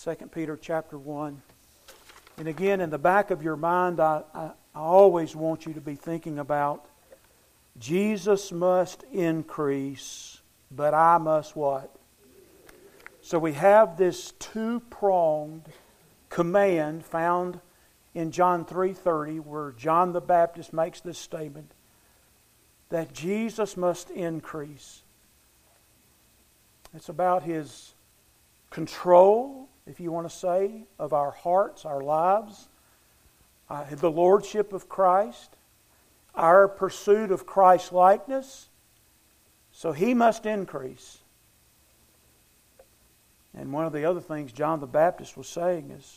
2 Peter chapter 1. And again, in the back of your mind, I always want you to be thinking about Jesus must increase, but I must what? So we have this two-pronged command found in John 3:30, where John the Baptist makes this statement that Jesus must increase. It's about His control, if you want to say, of our hearts, our lives, the lordship of Christ, our pursuit of Christ-likeness. So He must increase. And one of the other things John the Baptist was saying is,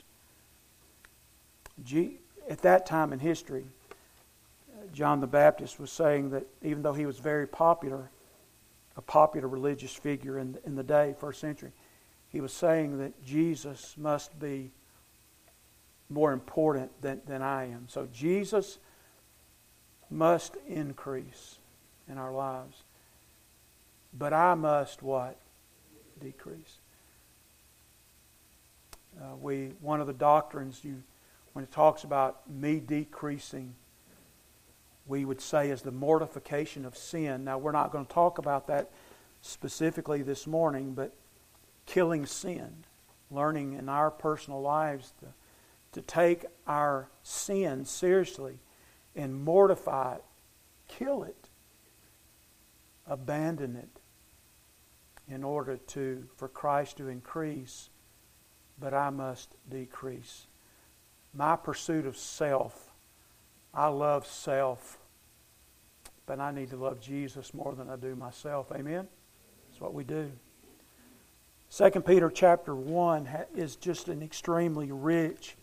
at that time in history, John the Baptist was saying that even though he was very popular, a popular religious figure in the day, first century, he was saying that Jesus must be more important than I am. So Jesus must increase in our lives. But I must what? Decrease. One of the doctrines, when it talks about me decreasing, we would say is the mortification of sin. Now, we're not going to talk about that specifically this morning, but killing sin, learning in our personal lives to take our sin seriously and mortify it, kill it, abandon it in order for Christ to increase, but I must decrease. My pursuit of self, I love self, but I need to love Jesus more than I do myself. Amen? That's what we do. 2 Peter chapter 1 is just an extremely rich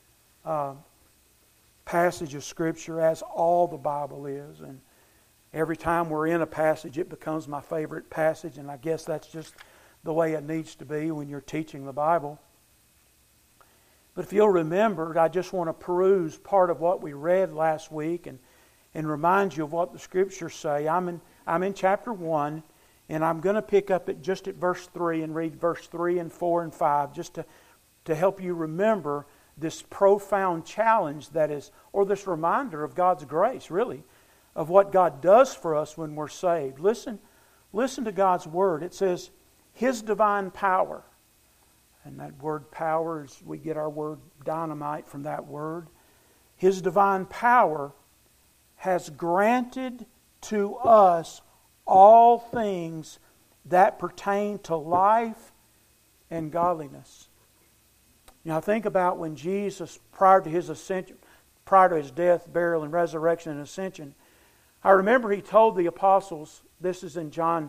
passage of Scripture, as all the Bible is. And every time we're in a passage, it becomes my favorite passage, and I guess that's just the way it needs to be when you're teaching the Bible. But if you'll remember, I just want to peruse part of what we read last week and remind you of what the Scriptures say. I'm in chapter 1, and I'm going to pick up just at verse 3 and read verse 3 and 4 and 5 just to help you remember this profound challenge that is, or this reminder of God's grace, really, of what God does for us when we're saved. Listen to God's Word. It says, His divine power. And that word power, we get our word dynamite from that word. His divine power has granted to us all things that pertain to life and godliness. Now think about when Jesus, prior to His ascension, prior to His death, burial, and resurrection and ascension, I remember He told the apostles, this is in John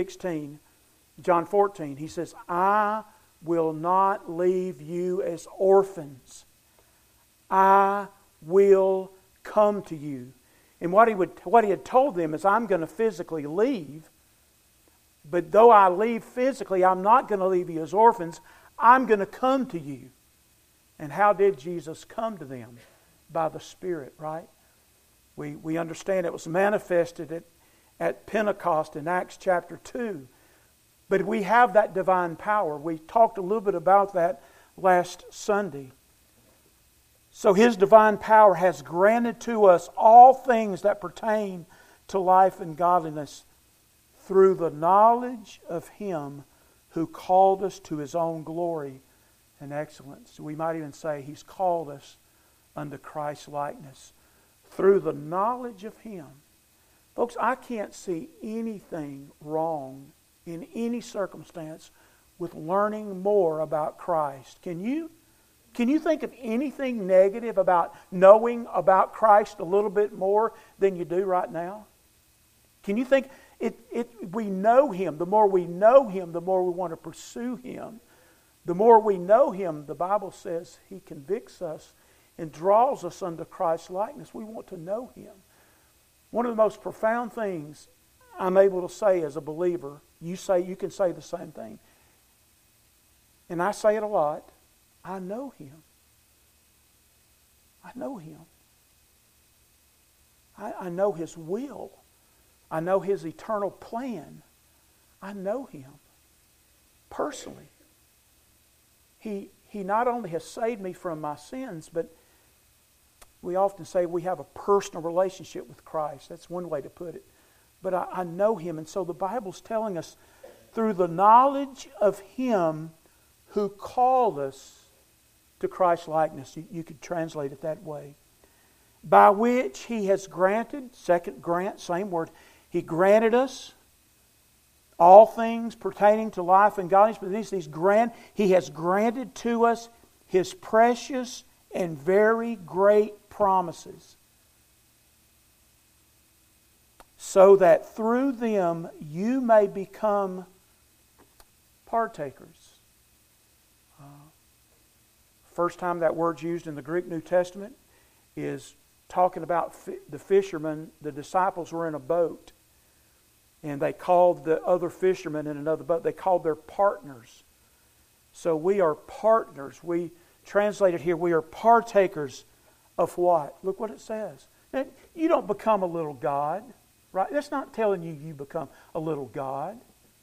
14, He says, I will not leave you as orphans. I will come to you. And what he had told them is, I'm going to physically leave, but though I leave physically, I'm not going to leave you as orphans. I'm going to come to you. And how did Jesus come to them? By the Spirit, right? We understand it was manifested at Pentecost in Acts chapter 2. But we have that divine power. We talked a little bit about that last Sunday. So His divine power has granted to us all things that pertain to life and godliness through the knowledge of Him who called us to His own glory and excellence. We might even say He's called us unto Christ's likeness through the knowledge of Him. Folks, I can't see anything wrong in any circumstance with learning more about Christ. Can you? Can you think of anything negative about knowing about Christ a little bit more than you do right now? Can you think we know Him? The more we know Him, the more we want to pursue Him. The more we know Him, the Bible says He convicts us and draws us unto Christ's likeness. We want to know Him. One of the most profound things I'm able to say as a believer, you can say the same thing. And I say it a lot. I know Him. I know Him. I know His will. I know His eternal plan. I know Him personally. He He not only has saved me from my sins, but we often say we have a personal relationship with Christ. That's one way to put it. But I know Him, and so the Bible's telling us through the knowledge of Him who called us to Christ's likeness. You could translate it that way. By which He has granted, second grant, same word, He granted us all things pertaining to life and godliness, but He has granted to us His precious and very great promises, so that through them you may become partakers. First time that word's used in the Greek New Testament is talking about the fishermen. The disciples were in a boat, and they called the other fishermen in another boat. They called their partners. So we are partners. We translated here, we are partakers of what? Look what it says. Now, you don't become a little God, right? That's not telling you become a little God.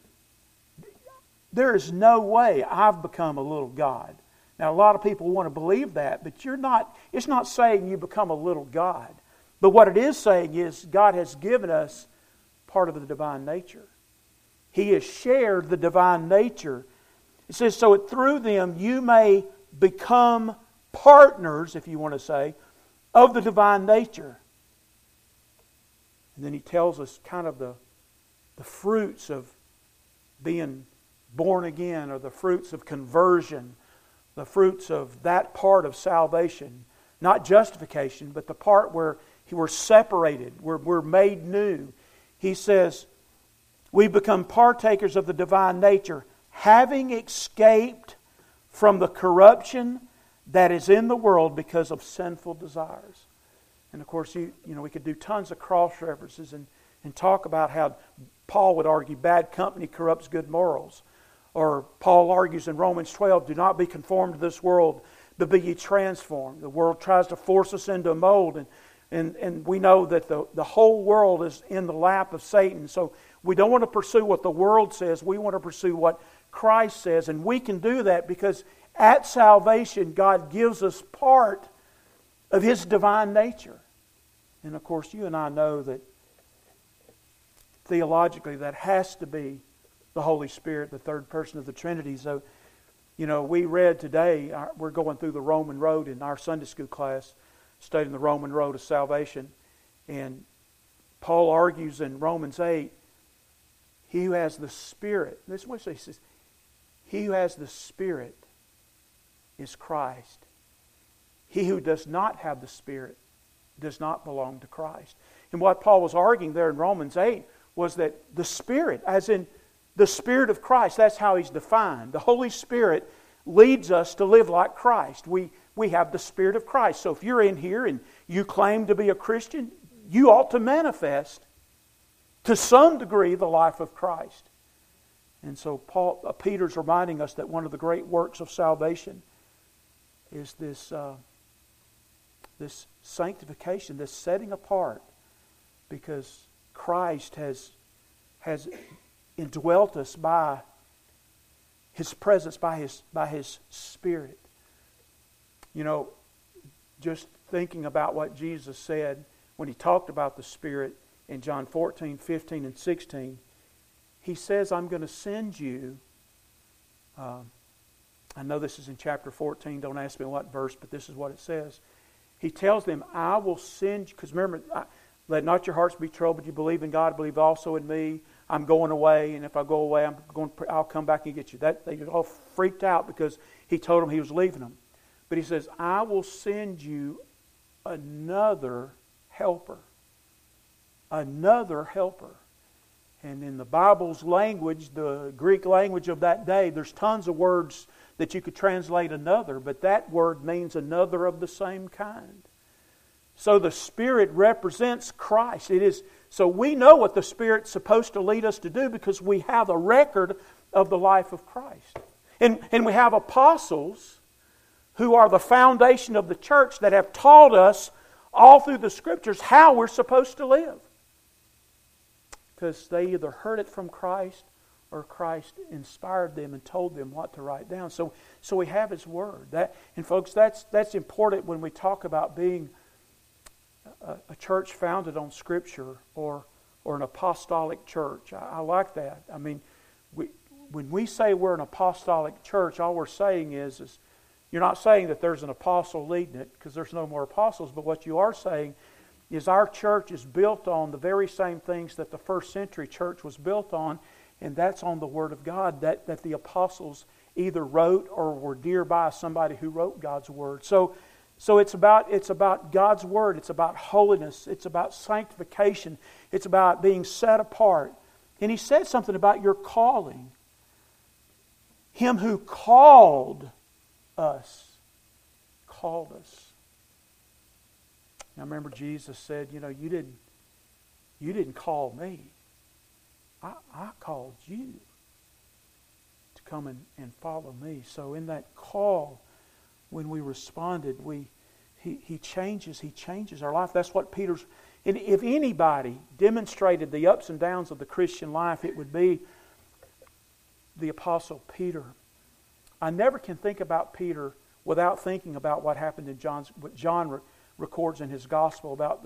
There is no way I've become a little God. Now, a lot of people want to believe that, but you're not. It's not saying you become a little God. But what it is saying is God has given us part of the divine nature. He has shared the divine nature. It says, so through them you may become partners, if you want to say, of the divine nature. And then He tells us kind of the fruits of being born again, or the fruits of conversion, the fruits of that part of salvation. Not justification, but the part where we're separated, we're made new. He says, we become partakers of the divine nature, having escaped from the corruption that is in the world because of sinful desires. And of course, we could do tons of cross references and talk about how Paul would argue bad company corrupts good morals. Or Paul argues in Romans 12, do not be conformed to this world, but be ye transformed. The world tries to force us into a mold, and we know that the whole world is in the lap of Satan. So we don't want to pursue what the world says. We want to pursue what Christ says. And we can do that because at salvation, God gives us part of His divine nature. And of course, you and I know that theologically that has to be the Holy Spirit, the third person of the Trinity. So, we read today, we're going through the Roman road in our Sunday school class, studying the Roman road of salvation. And Paul argues in Romans 8, he who has the Spirit, this is what he says, he who has the Spirit is Christ. He who does not have the Spirit does not belong to Christ. And what Paul was arguing there in Romans 8 was that the Spirit, as in the Spirit of Christ, that's how He's defined. The Holy Spirit leads us to live like Christ. We have the Spirit of Christ. So if you're in here and you claim to be a Christian, you ought to manifest to some degree the life of Christ. And so Peter's reminding us that one of the great works of salvation is this sanctification, this setting apart, because Christ has indwelt us by His presence, by His Spirit. Just thinking about what Jesus said when He talked about the Spirit in John 14, 15, and 16, He says, I'm going to send you, I know this is in chapter 14, don't ask me what verse, but this is what it says. He tells them, I will send you, because remember, let not your hearts be troubled, you believe in God, believe also in me. I'm going away, and if I go away, I'll come back and get you. They all freaked out because He told them He was leaving them. But He says, I will send you another helper. Another helper. And in the Bible's language, the Greek language of that day, there's tons of words that you could translate another, but that word means another of the same kind. So the Spirit represents Christ. So we know what the Spirit's supposed to lead us to do because we have a record of the life of Christ. And we have apostles who are the foundation of the church that have taught us all through the Scriptures how we're supposed to live. Because they either heard it from Christ or Christ inspired them and told them what to write down. So we have His Word. And folks, that's important when we talk about being a church founded on Scripture or an apostolic church. I like that. I mean, when we say we're an apostolic church, all we're saying is you're not saying that there's an apostle leading it, because there's no more apostles, but what you are saying is our church is built on the very same things that the first century church was built on, and that's on the Word of God that the apostles either wrote or were dear by somebody who wrote God's Word. So it's about God's Word. It's about holiness. It's about sanctification. It's about being set apart. And He said something about your calling. Him who called us. Now remember, Jesus said, you didn't call me. I called you to come and follow me. So in that call, when we responded, He changes our life. That's what Peter's... And if anybody demonstrated the ups and downs of the Christian life, it would be the Apostle Peter. I never can think about Peter without thinking about what happened in what John records in his Gospel about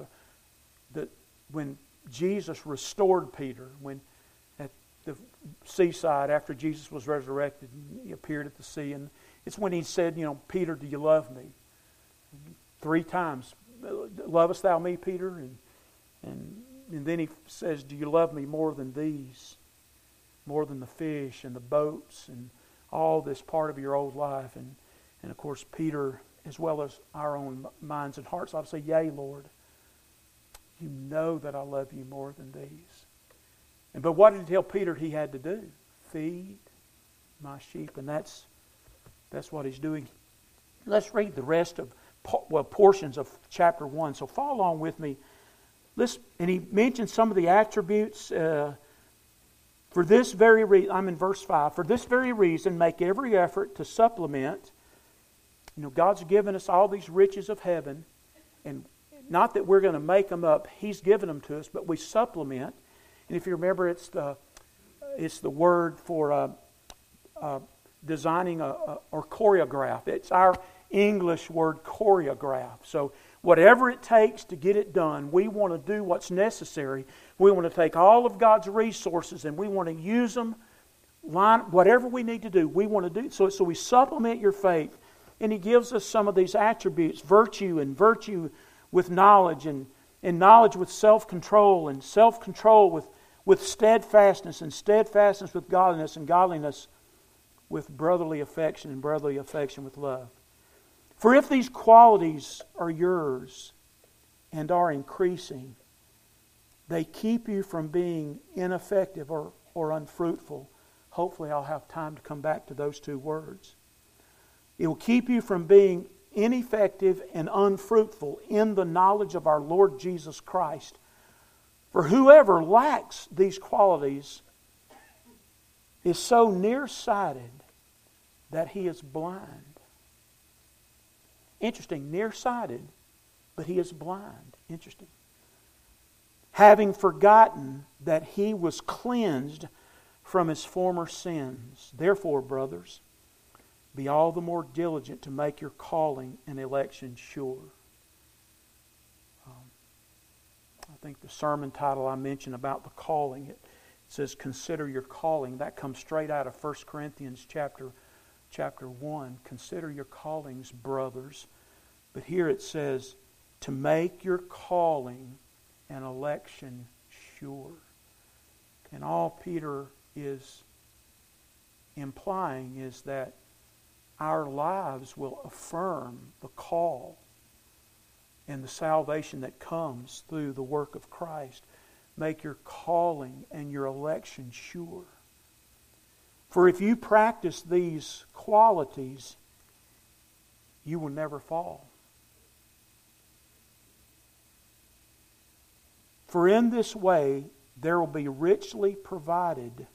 when Jesus restored Peter, when at the seaside after Jesus was resurrected, He appeared at the sea, and it's when He said, Peter, do you love me? 3 times. Lovest thou me, Peter? And then He says, do you love me more than these? More than the fish and the boats and all this part of your old life? And of course, Peter, as well as our own minds and hearts, ought to say, yea, Lord, you know that I love you more than these. But what did He tell Peter he had to do? Feed my sheep. And that's what He's doing. Let's read the rest of portions of chapter 1. So follow along with me. And he mentions some of the attributes. For this very reason, I'm in verse 5. For this very reason, make every effort to supplement. God's given us all these riches of heaven, and not that we're going to make them up. He's given them to us, but we supplement. And if you remember, it's the word for designing or choreograph. It's our English word choreograph. So whatever it takes to get it done, we want to do what's necessary. We want to take all of God's resources and we want to use them. Whatever we need to do, we want to do. So we supplement your faith. And He gives us some of these attributes, virtue with knowledge, and knowledge with self-control, and self-control with steadfastness, and steadfastness with godliness, and godliness with brotherly affection, and brotherly affection with love. For if these qualities are yours and are increasing, they keep you from being ineffective or unfruitful. Hopefully I'll have time to come back to those 2 words. It will keep you from being ineffective and unfruitful in the knowledge of our Lord Jesus Christ. For whoever lacks these qualities is so nearsighted that he is blind. Interesting, nearsighted, but he is blind. Interesting. Having forgotten that he was cleansed from his former sins. Therefore, brothers, be all the more diligent to make your calling and election sure. I think the sermon title I mentioned about the calling, it says, consider your calling. That comes straight out of 1 Corinthians chapter 1. Consider your callings, brothers. But here it says, to make your calling and election sure. And all Peter is implying is that our lives will affirm the call and the salvation that comes through the work of Christ. Make your calling and your election sure. For if you practice these qualities, you will never fall. For in this way there will be richly provided.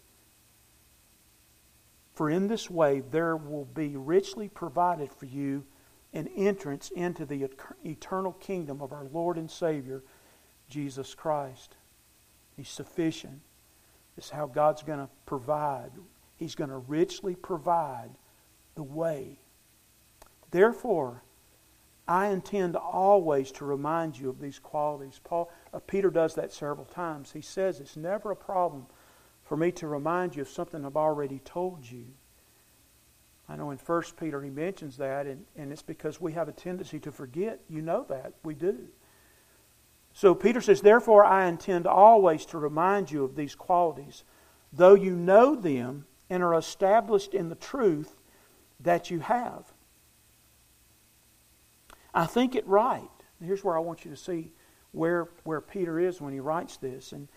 For in this way there will be richly provided for you an entrance into the eternal kingdom of our Lord and Savior, Jesus Christ. He's sufficient. is how God's going to provide. He's going to richly provide the way. Therefore, I intend always to remind you of these qualities. Peter does that several times. He says it's never a problem for me to remind you of something I've already told you. I know in 1 Peter he mentions that, and it's because we have a tendency to forget. You know that. We do. So Peter says, therefore I intend always to remind you of these qualities, though you know them and are established in the truth that you have. I think it right. Here's where I want you to see where Peter is when he writes this. And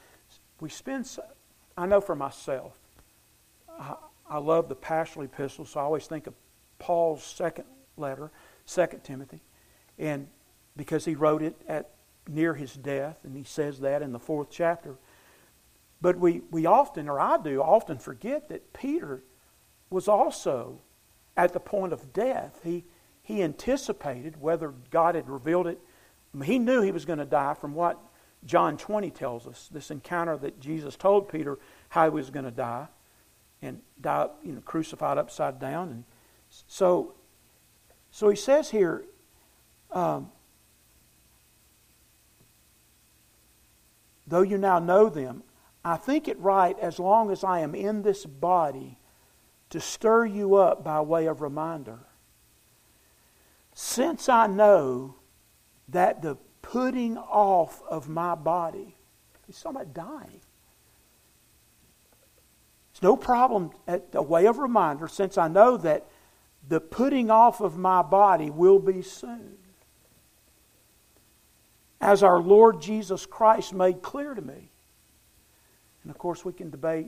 I know for myself, I love the pastoral epistles, so I always think of Paul's second letter, 2 Timothy, and because he wrote it near his death, and he says that in the 4th chapter. But we often, or I do, often forget that Peter was also at the point of death. He anticipated whether God had revealed it. I mean, he knew he was going to die from what John 20 tells us, this encounter that Jesus told Peter how he was going to die, and die, crucified upside down. And so he says here, though you now know them, I think it right, as long as I am in this body, to stir you up by way of reminder. Since I know that the putting off of my body, he's talking about dying. It's no problem at a way of reminder, since I know that the putting off of my body will be soon. As our Lord Jesus Christ made clear to me. And of course we can debate,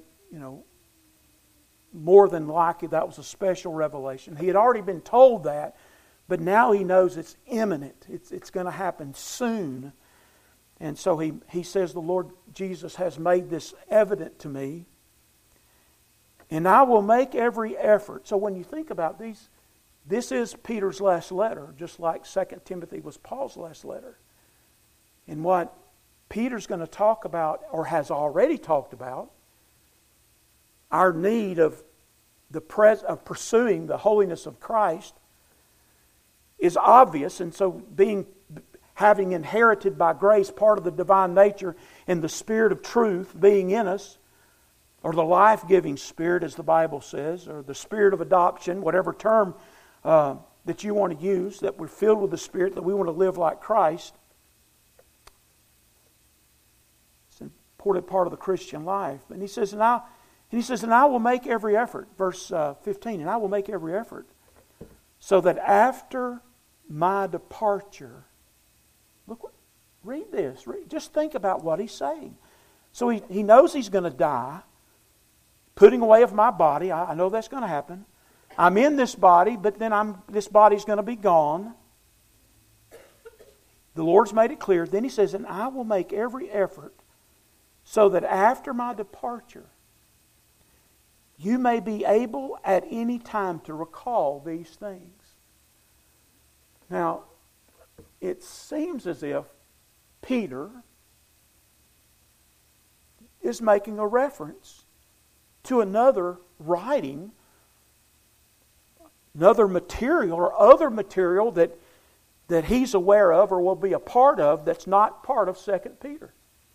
more than likely that was a special revelation. He had already been told that, but now he knows it's imminent. It's going to happen soon. And so he says the Lord Jesus has made this evident to me. And I will make every effort. So when you think about these, this is Peter's last letter, just like 2 Timothy was Paul's last letter. And what Peter's going to talk about, or has already talked about, our need of pursuing the holiness of Christ, is obvious. And so having inherited by grace part of the divine nature and the Spirit of truth being in us, or the life-giving Spirit, as the Bible says, or the Spirit of adoption, whatever term that you want to use, that we're filled with the Spirit, that we want to live like Christ. It's an important part of the Christian life. And he says, and I will make every effort, verse 15, and I will make every effort, so that after my departure, read this, just think about what he's saying. So he knows he's going to die, putting away of my body. I know that's going to happen. I'm in this body, but then this body's going to be gone. The Lord's made it clear. Then he says, and I will make every effort so that after my departure, you may be able at any time to recall these things. Now, it seems as if Peter is making a reference to another writing, another material or other material that he's aware of or will be a part of that's not part of 2 Peter.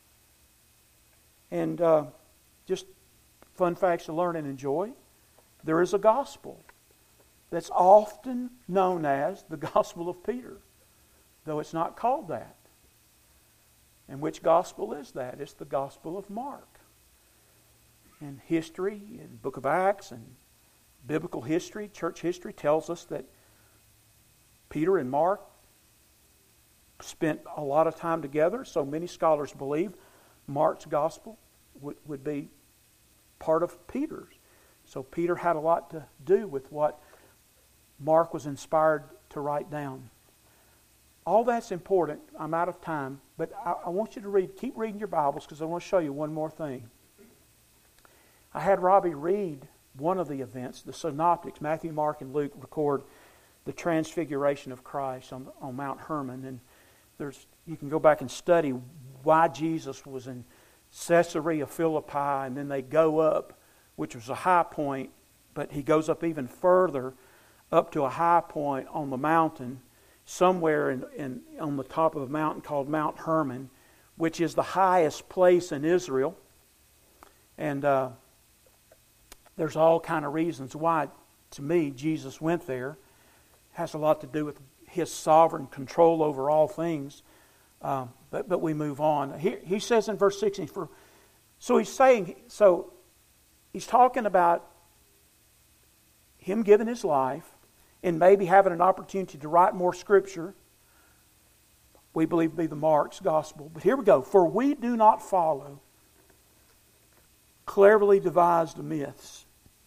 And just fun facts to learn and enjoy. There is a gospel that's often known as the Gospel of Peter, though it's not called that. And which gospel is that? It's the Gospel of Mark. And history, and Book of Acts, and biblical history, church history tells us that Peter and Mark spent a lot of time together. So many scholars believe Mark's gospel would be part of Peter's. So Peter had a lot to do with what Mark was inspired to write down. All that's important. I'm out of time, but I want you to keep reading your Bibles, because I want to show you one more thing. I had Robbie read one of the events. The synoptics, Matthew, Mark, and Luke, record the transfiguration of Christ on Mount Hermon. And you can go back and study why Jesus was Caesarea Philippi, and then they go up, which was a high point, but he goes up even further, up to a high point on the mountain, somewhere on the top of a mountain called Mount Hermon, which is the highest place in Israel. And there's all kind of reasons why, to me, Jesus went there. It has a lot to do with His sovereign control over all things. But we move on. He says in verse 16, he's talking about Him giving His life and maybe having an opportunity to write more Scripture. We believe to be the Mark's Gospel. But here we go. For we do not follow cleverly devised myths.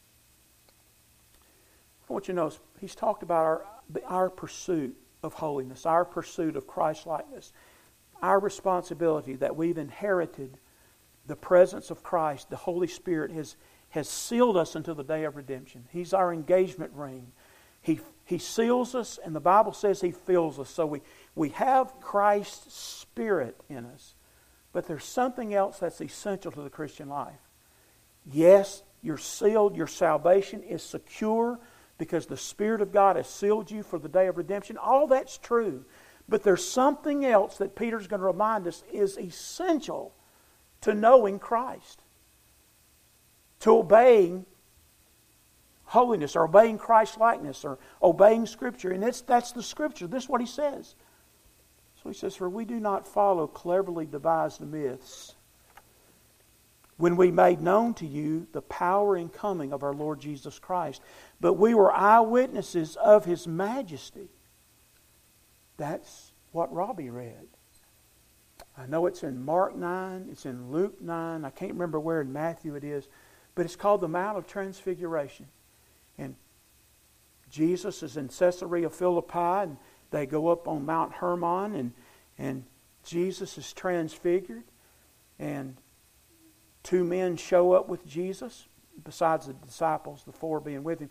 I want you to notice, he's talked about our pursuit of holiness, our pursuit of Christ-likeness, our responsibility that we've inherited the presence of Christ. The Holy Spirit has sealed us until the day of redemption. He's our engagement ring. He seals us, and the Bible says He fills us. So we have Christ's Spirit in us. But there's something else that's essential to the Christian life. Yes, you're sealed. Your salvation is secure because the Spirit of God has sealed you for the day of redemption. All that's true. But there's something else that Peter's going to remind us is essential to knowing Christ, to obeying holiness, or obeying Christ-likeness, or obeying Scripture. And that's the Scripture. This is what he says. So he says, for we do not follow cleverly devised myths, when we made known to you the power and coming of our Lord Jesus Christ. But we were eyewitnesses of His majesty. That's what Robbie read. I know it's in Mark 9, it's in Luke 9, I can't remember where in Matthew it is, but it's called the Mount of Transfiguration. And Jesus is in Caesarea Philippi, and they go up on Mount Hermon, and Jesus is transfigured, and two men show up with Jesus, besides the disciples, the four being with Him.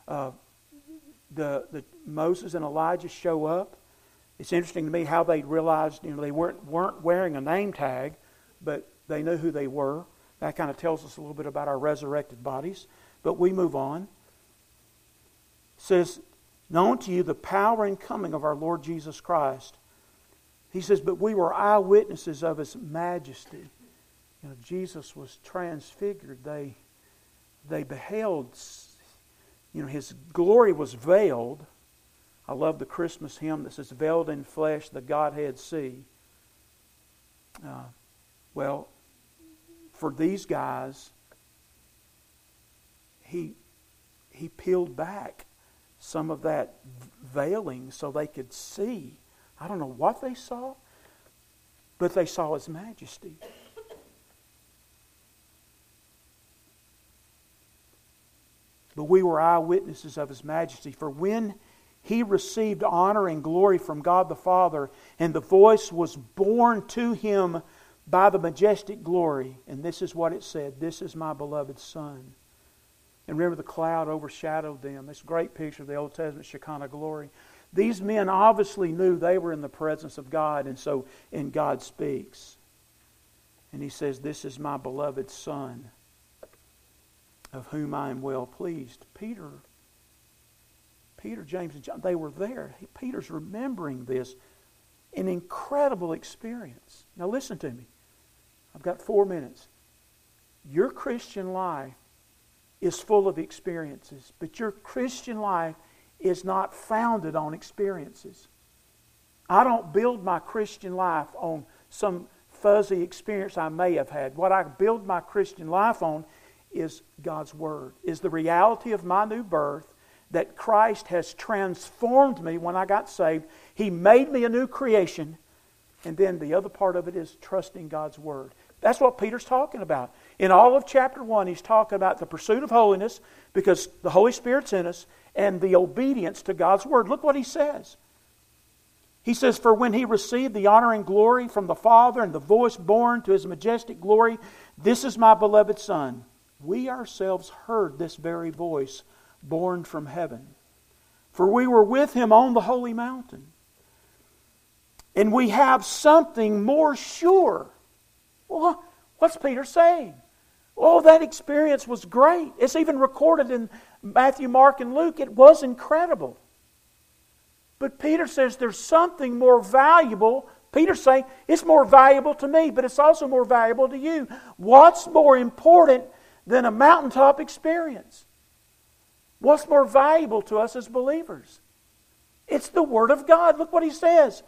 The Moses and Elijah show up. It's interesting to me how they realized, they weren't wearing a name tag, but they knew who they were. That kind of tells us a little bit about our resurrected bodies. But we move on. It says, known to you the power and coming of our Lord Jesus Christ. He says, but we were eyewitnesses of His majesty. Jesus was transfigured. They beheld, His glory was veiled. I love the Christmas hymn that says, veiled in flesh the Godhead see. Well, for these guys, He peeled back some of that veiling so they could see. I don't know what they saw, but they saw His majesty. But we were eyewitnesses of His majesty. For when He received honor and glory from God the Father, and the voice was borne to Him by the majestic glory. And this is what it said, this is my beloved Son. And remember, the cloud overshadowed them. This great picture of the Old Testament Shekinah glory. These men obviously knew they were in the presence of God, and God speaks. And He says, this is my beloved Son, of whom I am well pleased. Peter, James, and John, they were there. Peter's remembering this. An incredible experience. Now listen to me. I've got 4 minutes. Your Christian life is full of experiences, but your Christian life is not founded on experiences. I don't build my Christian life on some fuzzy experience I may have had. What I build my Christian life on is God's Word, is the reality of my new birth, that Christ has transformed me when I got saved. He made me a new creation. And then the other part of it is trusting God's Word. That's what Peter's talking about. In all of chapter 1, he's talking about the pursuit of holiness because the Holy Spirit's in us, and the obedience to God's Word. Look what he says. He says, for when He received the honor and glory from the Father, and the voice borne to His majestic glory, this is my beloved Son. We ourselves heard this very voice born from heaven. For we were with Him on the holy mountain. And we have something more sure. Well, What's Peter saying? Oh, that experience was great. It's even recorded in Matthew, Mark, and Luke. It was incredible. But Peter says there's something more valuable. Peter's saying it's more valuable to me, but it's also more valuable to you. What's more important than a mountaintop experience? What's more valuable to us as believers? It's the Word of God. Look what he says.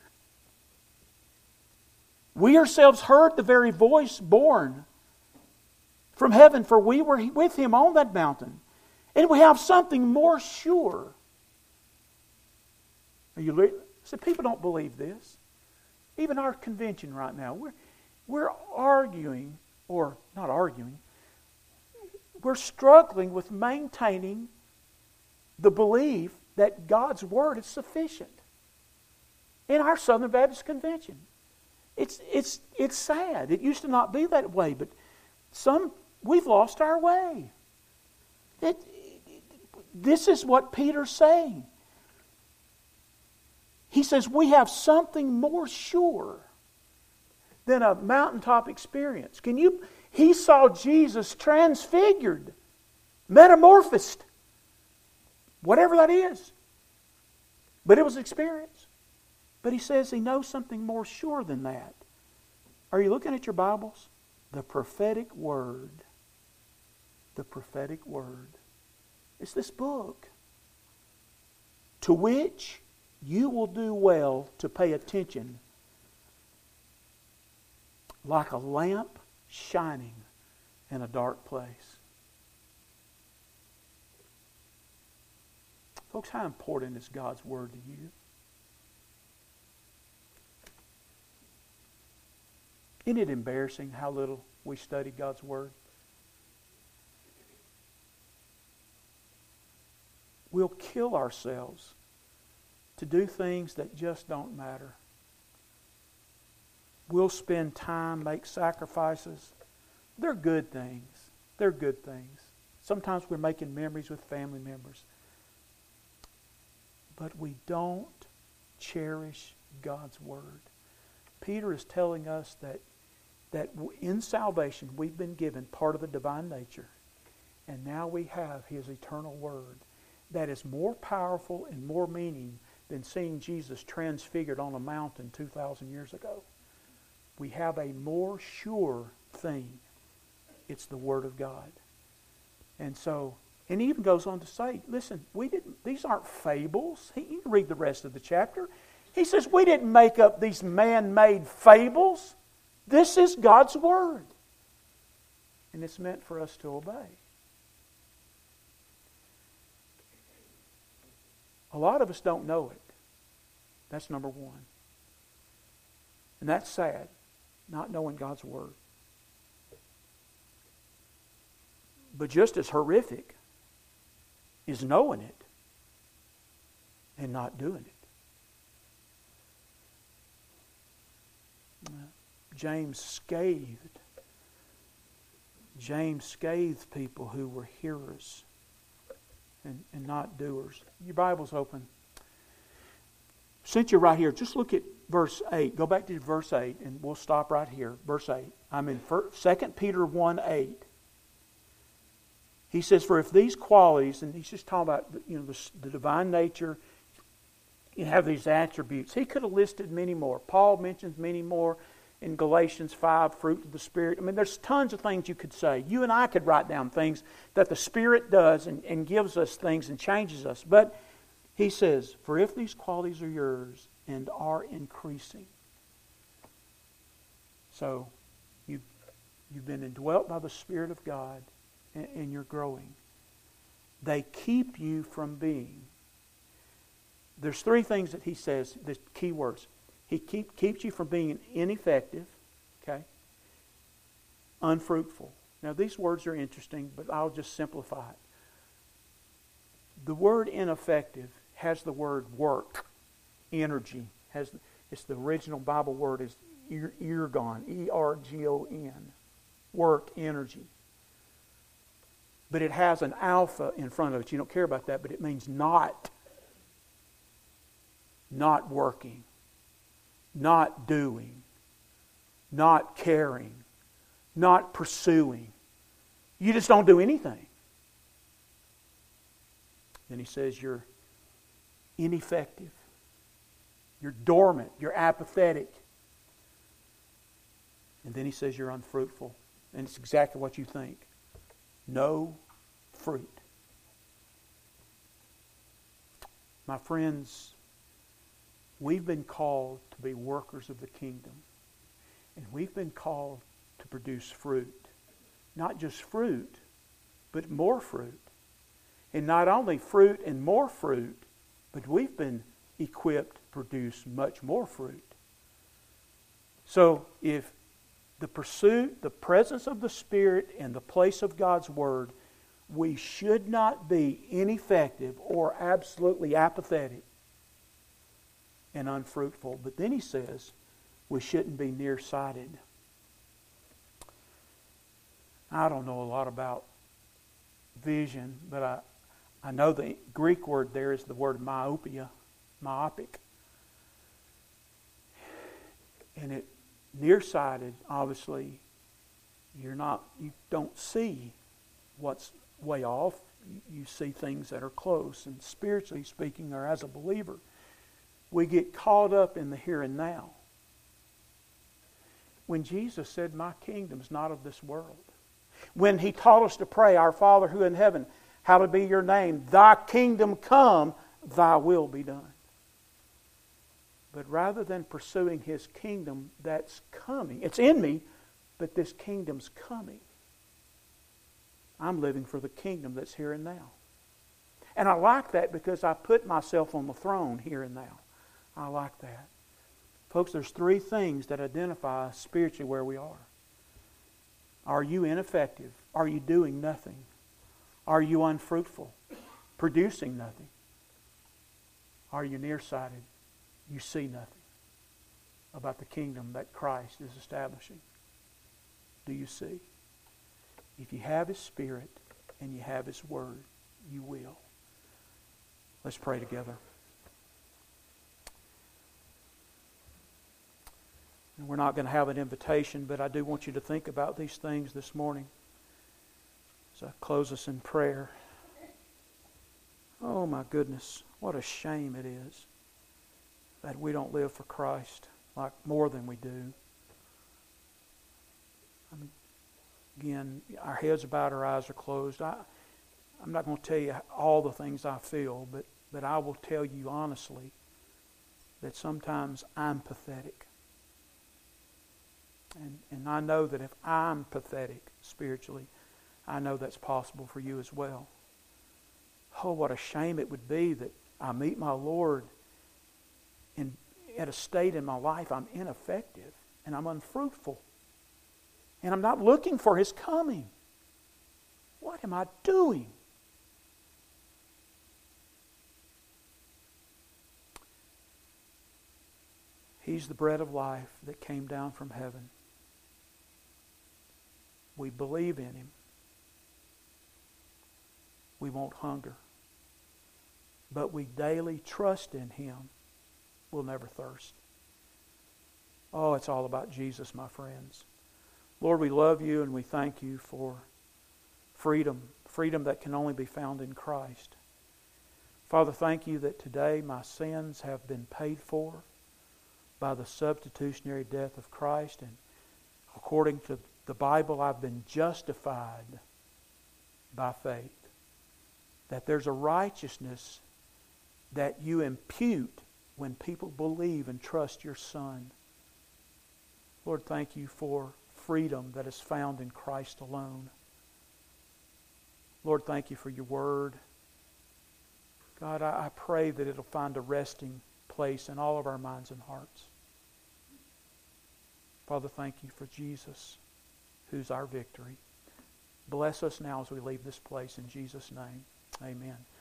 We ourselves heard the very voice born from heaven, for we were with Him on that mountain. And we have something more sure. So people don't believe this. Even our convention right now, we're arguing, or not arguing, we're struggling with maintaining the belief that God's Word is sufficient. In our Southern Baptist Convention. It's sad. It used to not be that way, but we've lost our way. This is what Peter's saying. He says we have something more sure than a mountaintop experience. He saw Jesus transfigured, metamorphosed, whatever that is. But it was experience. But he says he knows something more sure than that. Are you looking at your Bibles? The prophetic word. The prophetic word. It's this book to which you will do well to pay attention like a lamp shining in a dark place. Folks, how important is God's Word to you? Isn't it embarrassing how little we study God's Word? We'll kill ourselves to do things that just don't matter. We'll spend time, make sacrifices. They're good things. They're good things. Sometimes we're making memories with family members. But we don't cherish God's Word. Peter is telling us that in salvation we've been given part of the divine nature. And now we have His eternal Word that is more powerful and more meaning than seeing Jesus transfigured on a mountain 2,000 years ago. We have a more sure thing. It's the Word of God. And he even goes on to say, listen, these aren't fables. You can read the rest of the chapter. He says, we didn't make up these man-made fables. This is God's Word. And it's meant for us to obey. A lot of us don't know it. That's number one. And that's sad, not knowing God's Word. But just as horrific is knowing it and not doing it. James scathed people who were hearers and not doers. Your Bible's open. Since you're right here, just look at verse 8. Go back to verse 8 and we'll stop right here. Verse 8. I'm in 2 Peter 1:8. He says, for if these qualities, and he's just talking about the divine nature, you have these attributes. He could have listed many more. Paul mentions many more in Galatians 5, fruit of the Spirit. I mean, there's tons of things you could say. You and I could write down things that the Spirit does and gives us things and changes us. But he says, for if these qualities are yours and are increasing. So, you've been indwelt by the Spirit of God and you're growing. They keep you from being. There's three things that he says, the key words. He keeps you from being ineffective, okay? Unfruitful. Now these words are interesting, but I'll just simplify it. The word ineffective has the word work, energy. It's the original Bible word is ergon, E-R-G-O-N. Work, energy. But it has an alpha in front of it. You don't care about that, but it means not working, not doing, not caring, not pursuing. You just don't do anything. Then he says you're ineffective. You're dormant. You're apathetic. And then he says you're unfruitful. And it's exactly what you think. No fruit. My friends, we've been called to be workers of the kingdom. And we've been called to produce fruit. Not just fruit, but more fruit. And not only fruit and more fruit, but we've been equipped to produce much more fruit. So if the pursuit, the presence of the Spirit, and the place of God's Word, we should not be ineffective or absolutely apathetic and unfruitful. But then he says we shouldn't be nearsighted. I don't know a lot about vision, but I know the Greek word there is the word myopia, myopic. And it nearsighted, obviously, you don't see what's way off. You see things that are close. And spiritually speaking, or as a believer, we get caught up in the here and now. When Jesus said, my kingdom is not of this world. When He taught us to pray, our Father who in heaven, hallowed be your name. Thy kingdom come, thy will be done. But rather than pursuing His kingdom that's coming, it's in me, but this kingdom's coming. I'm living for the kingdom that's here and now. And I like that because I put myself on the throne here and now. I like that. Folks, there's three things that identify spiritually where we are. Are you ineffective? Are you doing nothing? Are you unfruitful? Producing nothing? Are you nearsighted? You see nothing about the kingdom that Christ is establishing. Do you see? If you have His Spirit and you have His Word, you will. Let's pray together. And we're not going to have an invitation, but I do want you to think about these things this morning. So I close us in prayer. Oh my goodness, what a shame it is that we don't live for Christ like more than we do. I mean, again, our heads are bowed, our eyes are closed. I'm not going to tell you all the things I feel, but I will tell you honestly that sometimes I'm pathetic. And I know that if I'm pathetic spiritually, I know that's possible for you as well. Oh, what a shame it would be that I meet my Lord and at a state in my life I'm ineffective and I'm unfruitful. And I'm not looking for His coming. What am I doing? He's the bread of life that came down from heaven. We believe in Him. We won't hunger. But we daily trust in Him. We'll never thirst. Oh, it's all about Jesus, my friends. Lord, we love You and we thank You for freedom. Freedom that can only be found in Christ. Father, thank You that today my sins have been paid for by the substitutionary death of Christ. And according to the Bible, I've been justified by faith. That there's a righteousness that You impute when people believe and trust Your Son. Lord, thank You for freedom that is found in Christ alone. Lord, thank You for Your Word. God, I pray that it'll find a resting place in all of our minds and hearts. Father, thank You for Jesus, who's our victory. Bless us now as we leave this place in Jesus' name. Amen.